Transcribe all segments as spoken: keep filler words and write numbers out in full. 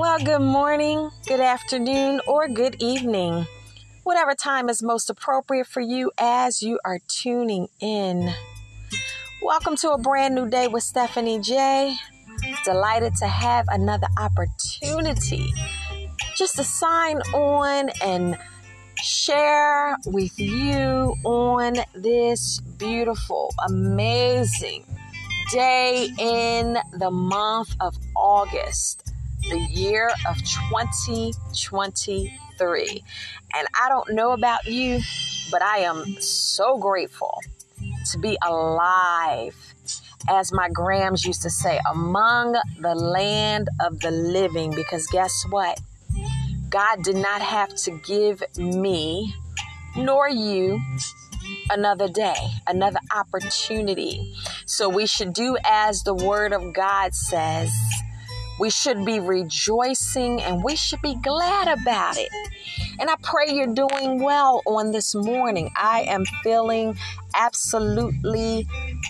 Well, good morning, good afternoon, or good evening. Whatever time is most appropriate for you as you are tuning in. Welcome to a brand new day with Stephanie J. Delighted to have another opportunity just to sign on and share with you on this beautiful, amazing day in the month of August, the year of twenty twenty-three. And I don't know about you, but I am so grateful to be alive, as my Grams used to say, among the land of the living, because guess what? God did not have to give me nor you another day, another opportunity. So we should do as the word of God says. We should be rejoicing and we should be glad about it. And I pray you're doing well on this morning. I am feeling absolutely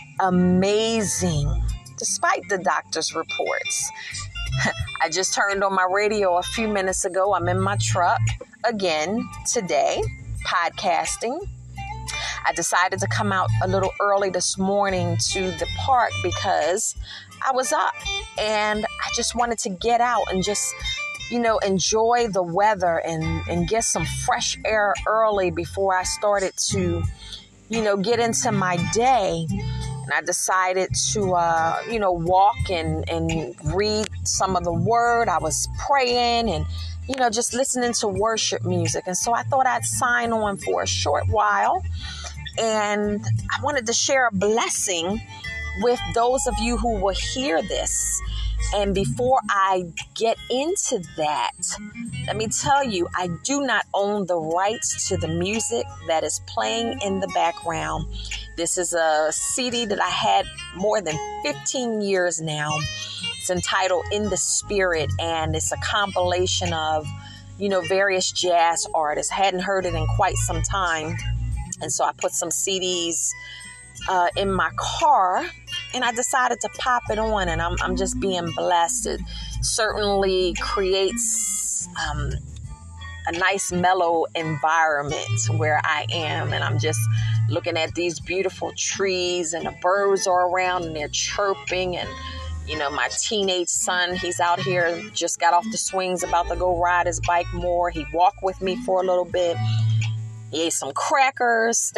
amazing, despite the doctor's reports. I just turned on my radio a few minutes ago. I'm in my truck again today, podcasting. I decided to come out a little early this morning to the park because I was up and I just wanted to get out and just, you know, enjoy the weather and, and get some fresh air early before I started to, you know, get into my day. And I decided to, uh, you know, walk and, and read some of the word. I was praying and, you know, just listening to worship music. And so I thought I'd sign on for a short while. And I wanted to share a blessing with those of you who will hear this. And before I get into that, let me tell you, I do not own the rights to the music that is playing in the background. This is a C D that I had more than fifteen years now. It's entitled In the Spirit, and it's a compilation of, you know, various jazz artists. I hadn't heard it in quite some time. And so I put some C Ds uh, in my car, and I decided to pop it on, and I'm, I'm just being blessed. It certainly creates um, a nice mellow environment where I am, and I'm just looking at these beautiful trees, and the birds are around, and they're chirping, and you know, my teenage son, he's out here, just got off the swings, about to go ride his bike more. He walked with me for a little bit. He ate some crackers.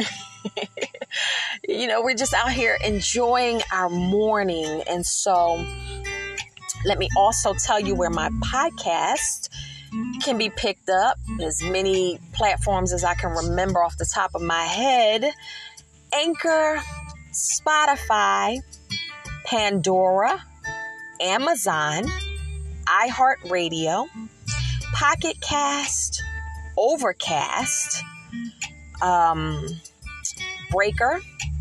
You know, we're just out here enjoying our morning. And so let me also tell you where my podcast can be picked up. As many platforms as I can remember off the top of my head. Anchor, Spotify, Pandora, Amazon, iHeartRadio, Pocket Cast, Overcast, um, Breaker,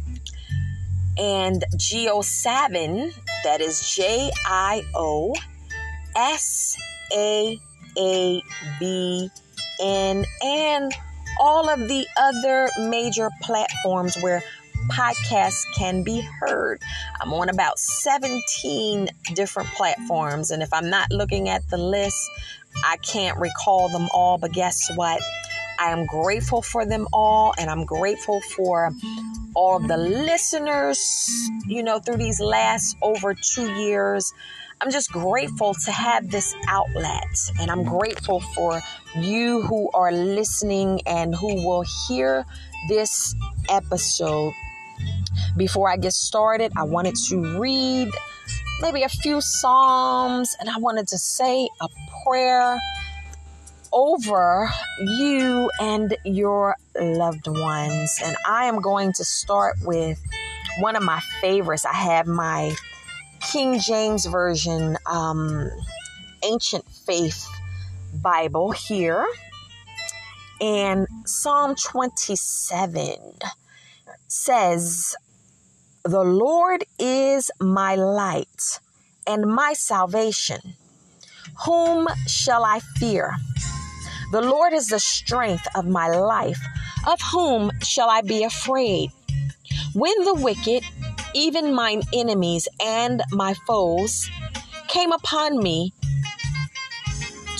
and Geo seven, that is J I O S A A B N, and all of the other major platforms where podcasts can be heard. I'm on about seventeen different platforms, and if I'm not looking at the list, I can't recall them all, but guess what? I am grateful for them all, and I'm grateful for all of the listeners, you know, through these last over two years. I'm just grateful to have this outlet, and I'm grateful for you who are listening and who will hear this episode. Before I get started, I wanted to read maybe a few Psalms, and I wanted to say a prayer over you and your loved ones. And I am going to start with one of my favorites. I have my King James Version, um, Ancient Faith Bible here. And Psalm twenty-seven says, "The Lord is my light and my salvation. Whom shall I fear? The Lord is the strength of my life. Of whom shall I be afraid? When the wicked, even mine enemies and my foes, came upon me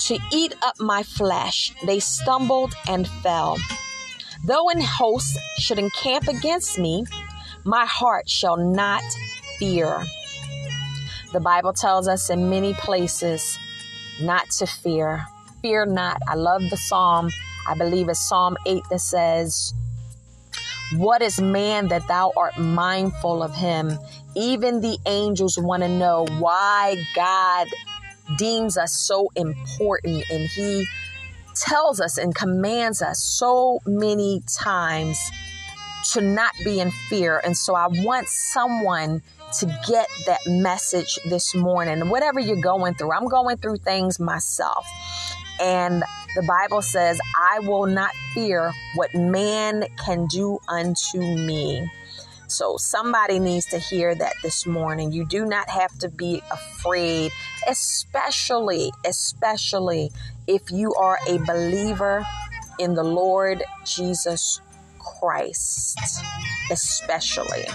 to eat up my flesh. They stumbled and fell. Though an host should encamp against me, my heart shall not fear. The Bible tells us in many places not to fear. Fear not. I love the Psalm. I believe it's Psalm eight that says, what is man that thou art mindful of him? Even the angels want to know why God deems us so important, and he tells us and commands us so many times to not be in fear. And so I want someone to get that message this morning. Whatever you're going through, I'm going through things myself. And the Bible says, I will not fear what man can do unto me. So somebody needs to hear that this morning. You do not have to be afraid, especially, especially if you are a believer in the Lord Jesus Christ, especially.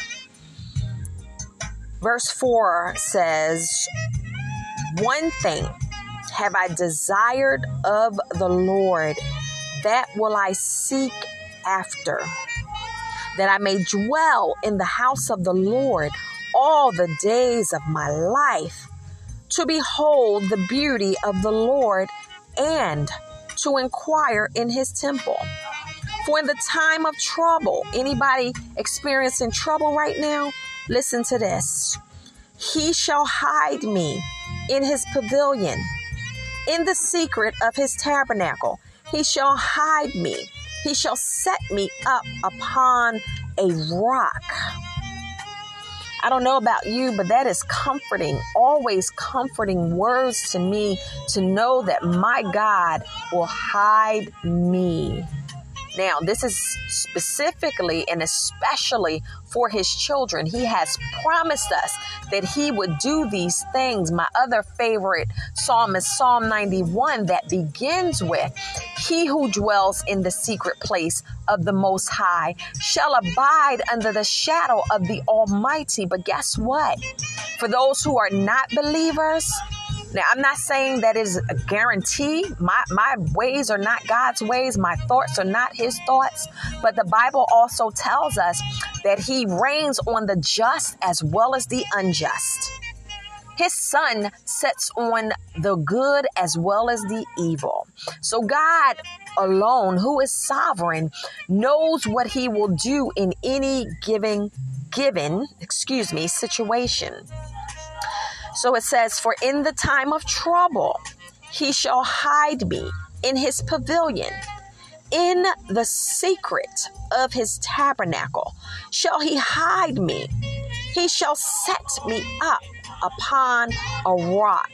Verse four says, one thing have I desired of the Lord, that will I seek after, that I may dwell in the house of the Lord all the days of my life, to behold the beauty of the Lord and to inquire in his temple. For in the time of trouble, anybody experiencing trouble right now, listen to this. He shall hide me in his pavilion, in the secret of his tabernacle. He shall hide me. He shall set me up upon a rock. I don't know about you, but that is comforting, always comforting words to me, to know that my God will hide me. Now, this is specifically and especially for his children. He has promised us that he would do these things. My other favorite psalm is Psalm ninety-one, that begins with, he who dwells in the secret place of the Most High shall abide under the shadow of the Almighty. But guess what? For those who are not believers, now, I'm not saying that is a guarantee. My my ways are not God's ways. My thoughts are not his thoughts. But the Bible also tells us that he reigns on the just as well as the unjust. His sun sets on the good as well as the evil. So God alone, who is sovereign, knows what he will do in any given, given, excuse me, situation. So it says, for in the time of trouble, he shall hide me in his pavilion, in the secret of his tabernacle shall he hide me. He shall set me up upon a rock.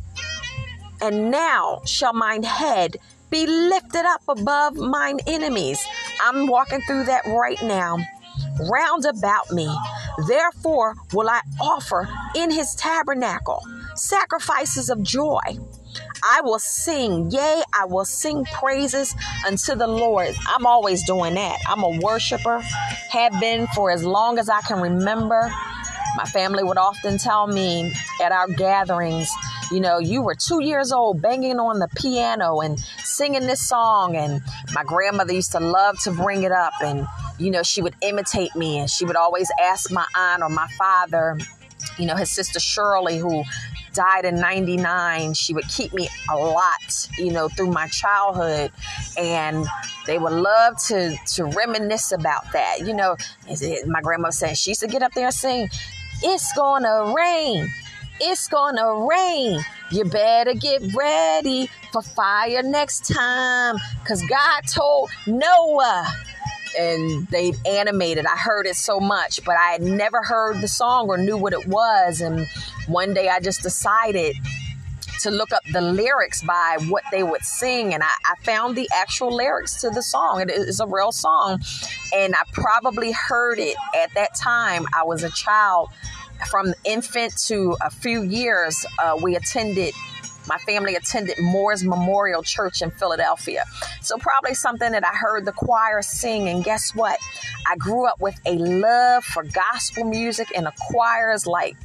And now shall mine head be lifted up above mine enemies. I'm walking through that right now. Round about me. Therefore will I offer in his tabernacle sacrifices of joy. I will sing, yea, I will sing praises unto the Lord. I'm always doing that. I'm a worshiper, have been for as long as I can remember. My family would often tell me at our gatherings, you know, you were two years old banging on the piano and singing this song. And my grandmother used to love to bring it up, and you know, she would imitate me, and she would always ask my aunt or my father, you know, his sister Shirley, who died in ninety-nine. She would keep me a lot, you know, through my childhood, and they would love to to reminisce about that. You know, my grandma said she used to get up there and sing, "It's gonna rain. It's gonna rain. You better get ready for fire next time, because God told Noah." And they animated. I heard it so much, but I had never heard the song or knew what it was. And one day I just decided to look up the lyrics by what they would sing. And I, I found the actual lyrics to the song. It is a real song. And I probably heard it at that time. I was a child. From infant to a few years, uh, we attended My family attended Moore's Memorial Church in Philadelphia. So probably something that I heard the choir sing. And guess what? I grew up with a love for gospel music, and the choirs like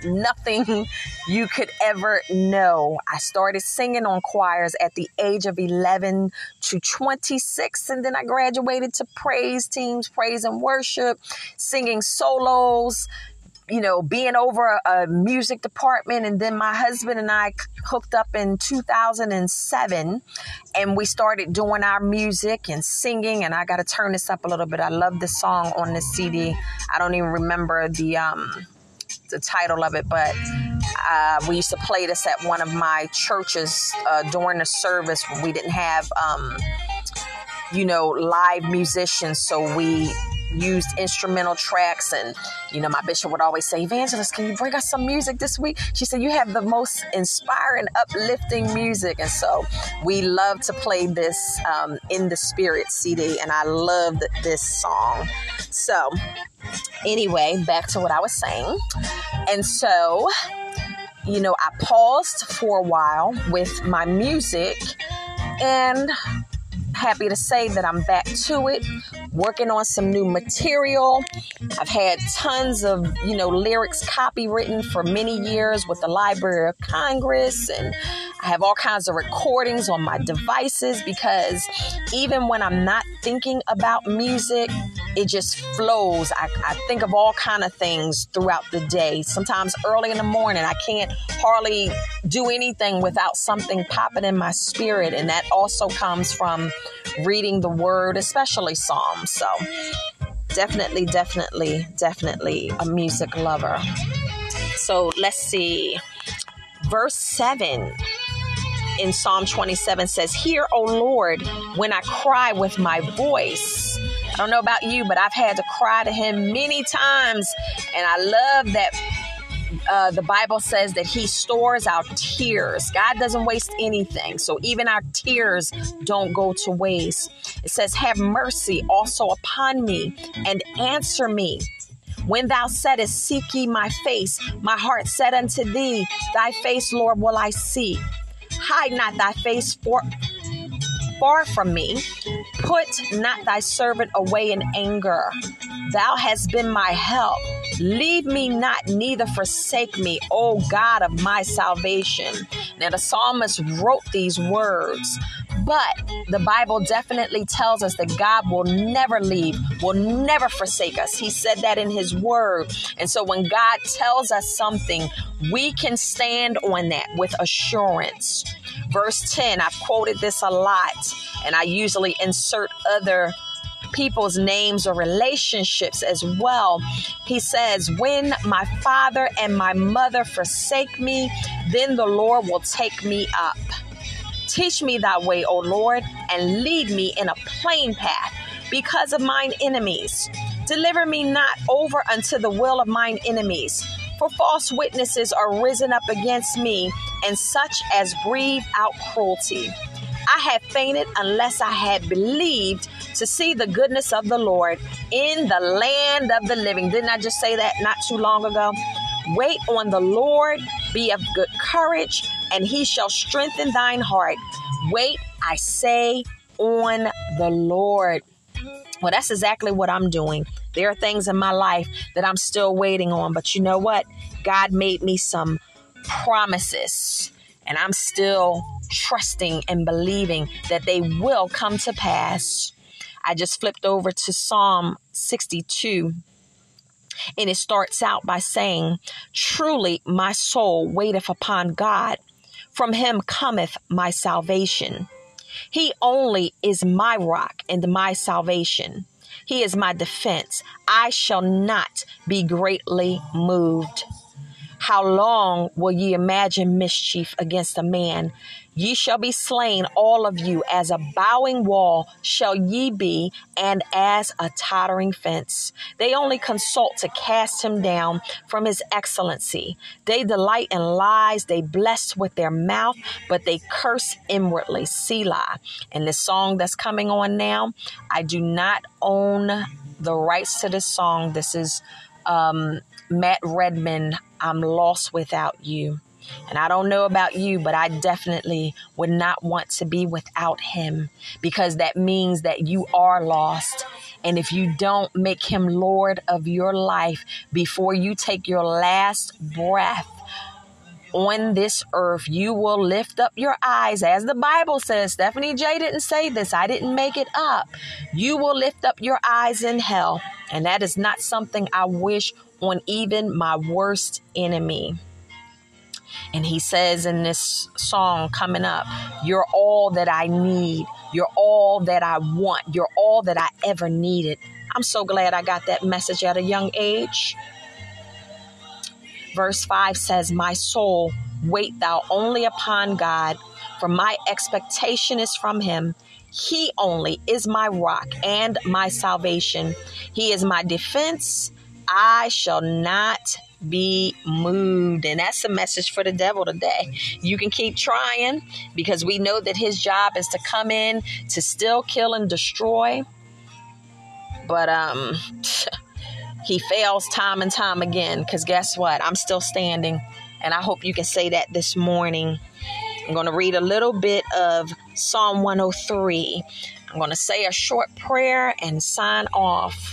nothing you could ever know. I started singing on choirs at the age of eleven to twenty-six, and then I graduated to praise teams, praise and worship, singing solos, you know, being over a music department. And then my husband and I hooked up in two thousand seven, and we started doing our music and singing. And I got to turn this up a little bit. I love this song on this C D. I don't even remember the um, the title of it, but uh, we used to play this at one of my churches uh, during the service when we didn't have, um, you know, live musicians. So we used instrumental tracks. And, you know, my bishop would always say, Evangelist, can you bring us some music this week? She said, you have the most inspiring, uplifting music. And so we love to play this um, In the Spirit C D. And I loved this song. So anyway, back to what I was saying. And so, you know, I paused for a while with my music, and happy to say that I'm back to it, working on some new material. I've had tons of, you know, lyrics copywritten for many years with the Library of Congress, and I have all kinds of recordings on my devices, because even when I'm not thinking about music, it just flows. I, I think of all kind of things throughout the day. Sometimes early in the morning, I can't hardly do anything without something popping in my spirit. And that also comes from reading the word, especially Psalms. So definitely, definitely, definitely a music lover. So let's see. Verse seven in Psalm twenty-seven says, "Hear, O Lord, when I cry with my voice." I don't know about you, but I've had to cry to him many times. And I love that uh, the Bible says that he stores our tears. God doesn't waste anything. So even our tears don't go to waste. It says, "Have mercy also upon me and answer me. When thou saidest, seek ye my face, my heart said unto thee, thy face, Lord, will I see. Hide not thy face for, far from me. Put not thy servant away in anger. Thou hast been my help. Leave me not, neither forsake me, O God of my salvation." Now, the psalmist wrote these words, but the Bible definitely tells us that God will never leave, will never forsake us. He said that in his word. And so when God tells us something, we can stand on that with assurance. Verse ten, I've quoted this a lot, and I usually insert other people's names or relationships as well. He says, "When my father and my mother forsake me, then the Lord will take me up. Teach me thy way, O Lord, and lead me in a plain path because of mine enemies. Deliver me not over unto the will of mine enemies. For false witnesses are risen up against me, and such as breathe out cruelty. I had fainted unless I had believed to see the goodness of the Lord in the land of the living." Didn't I just say that not too long ago? Wait on the Lord, be of good courage, and he shall strengthen thine heart. Wait, I say, on the Lord. Well, that's exactly what I'm doing. There are things in my life that I'm still waiting on, but you know what? God made me some promises, and I'm still trusting and believing that they will come to pass. I just flipped over to Psalm sixty-two, and it starts out by saying, "Truly my soul waiteth upon God. From him cometh my salvation. He only is my rock and my salvation. He is my defense. I shall not be greatly moved. How long will ye imagine mischief against a man? Ye shall be slain, all of you, as a bowing wall shall ye be, and as a tottering fence. They only consult to cast him down from his excellency. They delight in lies, they bless with their mouth, but they curse inwardly." Selah. And the song that's coming on now, I do not own the rights to this song. This is um, Matt Redman, "I'm Lost Without You." And I don't know about you, but I definitely would not want to be without him, because that means that you are lost. And if you don't make him Lord of your life before you take your last breath on this earth, you will lift up your eyes, as the Bible says. Stephanie J didn't say this. I didn't make it up. You will lift up your eyes in hell. And that is not something I wish on even my worst enemy. And he says in this song coming up, you're all that I need. You're all that I want. You're all that I ever needed. I'm so glad I got that message at a young age. Verse five says, my soul, wait thou only upon God, for my expectation is from him. He only is my rock and my salvation. He is my defense. I shall not be moved. And that's a message for the devil today. You can keep trying, because we know that his job is to come in to steal, kill, and destroy. But um, he fails time and time again, because guess what? I'm still standing. And I hope you can say that this morning. I'm going to read a little bit of Psalm one oh three. I'm going to say a short prayer and sign off.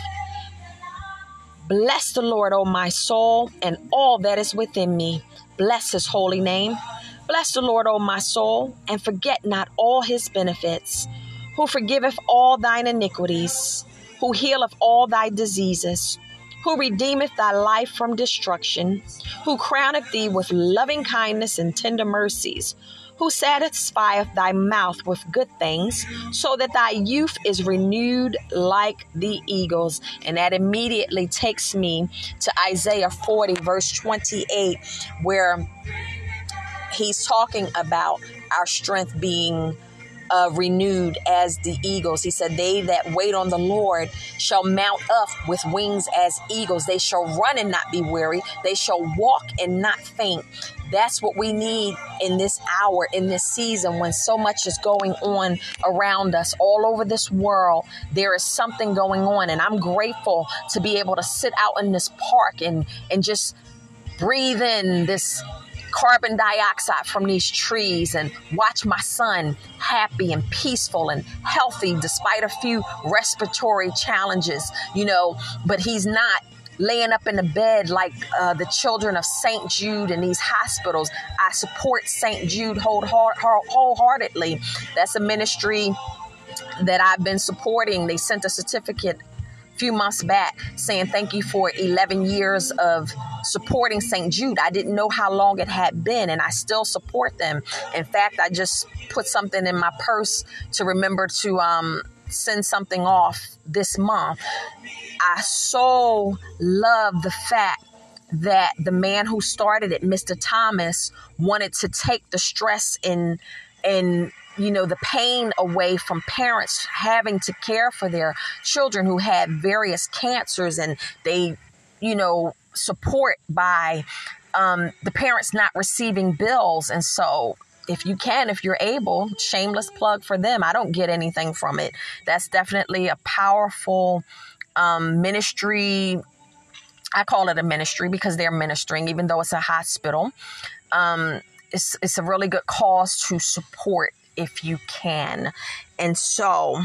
Bless the Lord, O my soul, and all that is within me. Bless his holy name. Bless the Lord, O my soul, and forget not all his benefits, who forgiveth all thine iniquities, who healeth all thy diseases, who redeemeth thy life from destruction, who crowneth thee with loving kindness and tender mercies, who satisfieth thy mouth with good things, so that thy youth is renewed like the eagles. And that immediately takes me to Isaiah forty, verse twenty-eight, where he's talking about our strength being Uh, renewed as the eagles. He said, they that wait on the Lord shall mount up with wings as eagles. They shall run and not be weary. They shall walk and not faint. That's what we need in this hour, in this season, when so much is going on around us all over this world. There is something going on, and I'm grateful to be able to sit out in this park and, and just breathe in this carbon dioxide from these trees and watch my son happy and peaceful and healthy despite a few respiratory challenges, you know, but he's not laying up in the bed like uh, the children of Saint Jude in these hospitals. I support Saint Jude wholeheartedly. That's a ministry that I've been supporting. They sent a certificate few months back saying thank you for eleven years of supporting Saint Jude. I didn't know how long it had been, and I still support them. In fact, I just put something in my purse to remember to um, send something off this month. I so love the fact that the man who started it, Mister Thomas, wanted to take the stress in in you know, the pain away from parents having to care for their children who had various cancers, and they, you know, support by um, the parents not receiving bills. And so if you can, if you're able, shameless plug for them. I don't get anything from it. That's definitely a powerful um, ministry. I call it a ministry because they're ministering, even though it's a hospital. Um, it's, it's a really good cause to support if you can. And so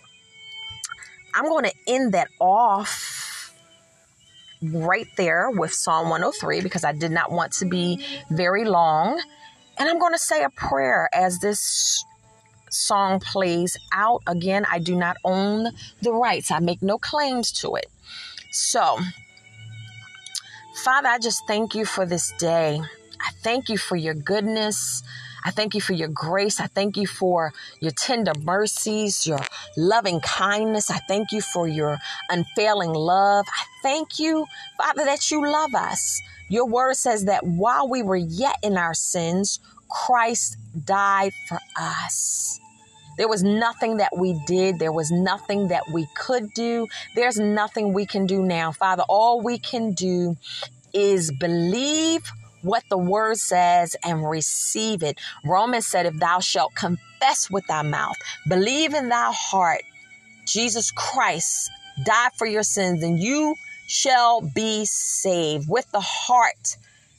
I'm going to end that off right there with Psalm one oh three, because I did not want to be very long. And I'm going to say a prayer as this song plays out. Again, I do not own the rights. I make no claims to it. So, Father, I just thank you for this day. I thank you for your goodness. I thank you for your grace. I thank you for your tender mercies, your loving kindness. I thank you for your unfailing love. I thank you, Father, that you love us. Your word says that while we were yet in our sins, Christ died for us. There was nothing that we did. There was nothing that we could do. There's nothing we can do now. Father, all we can do is believe what the word says and receive it. Romans said, if thou shalt confess with thy mouth, believe in thy heart, Jesus Christ died for your sins, and you shall be saved. With the heart,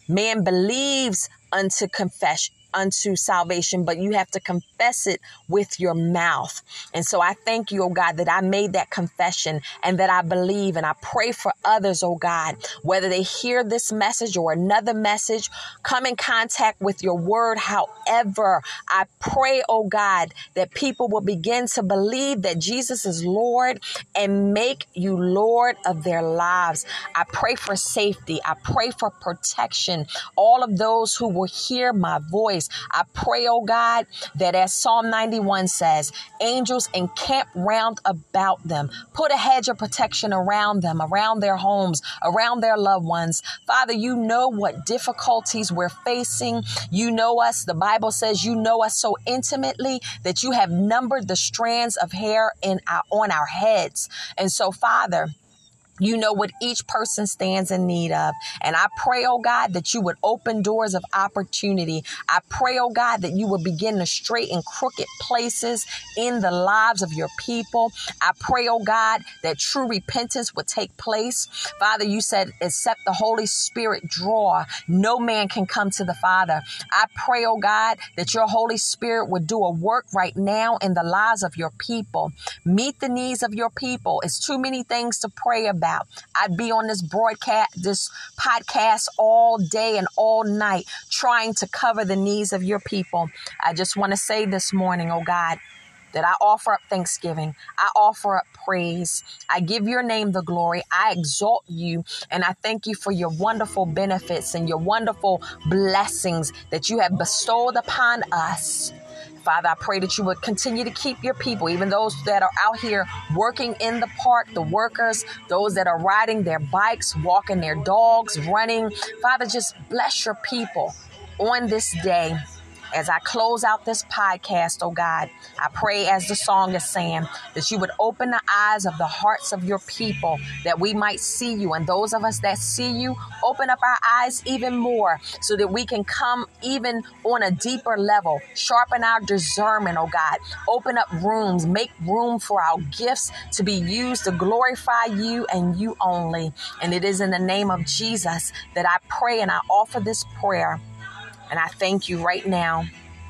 Man believes unto confession, unto salvation, but you have to confess it with your mouth. And so I thank you, oh God, that I made that confession and that I believe, and I pray for others, oh God, whether they hear this message or another message, come in contact with your word. However, I pray, oh God, that people will begin to believe that Jesus is Lord and make you Lord of their lives. I pray for safety. I pray for protection. All of those who will hear my voice, I pray, oh God, that as Psalm ninety-one says, angels encamp round about them. Put a hedge of protection around them, around their homes, around their loved ones. Father, you know what difficulties we're facing. You know us. The Bible says you know us so intimately that you have numbered the strands of hair in our, on our heads. And so, Father, you know what each person stands in need of. And I pray, oh God, that you would open doors of opportunity. I pray, oh God, that you would begin to straighten crooked places in the lives of your people. I pray, oh God, that true repentance would take place. Father, you said, except the Holy Spirit draw, no man can come to the Father. I pray, oh God, that your Holy Spirit would do a work right now in the lives of your people. Meet the needs of your people. It's too many things to pray about. I'd be on this broadcast, this podcast all day and all night trying to cover the needs of your people. I just want to say this morning, oh God, that I offer up thanksgiving. I offer up praise. I give your name the glory. I exalt you. And I thank you for your wonderful benefits and your wonderful blessings that you have bestowed upon us. Father, I pray that you would continue to keep your people, even those that are out here working in the park, the workers, those that are riding their bikes, walking their dogs, running. Father, just bless your people on this day. As I close out this podcast, oh God, I pray, as the song is saying, that you would open the eyes of the hearts of your people, that we might see you. And those of us that see you, open up our eyes even more so that we can come even on a deeper level, sharpen our discernment, oh God, open up rooms, make room for our gifts to be used to glorify you and you only. And it is in the name of Jesus that I pray and I offer this prayer. And I thank you right now.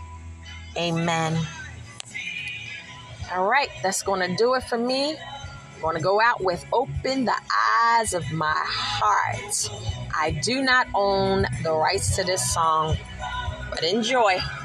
Amen. All right, that's going to do it for me. I'm going to go out with Open the Eyes of My Heart. I do not own the rights to this song, but enjoy.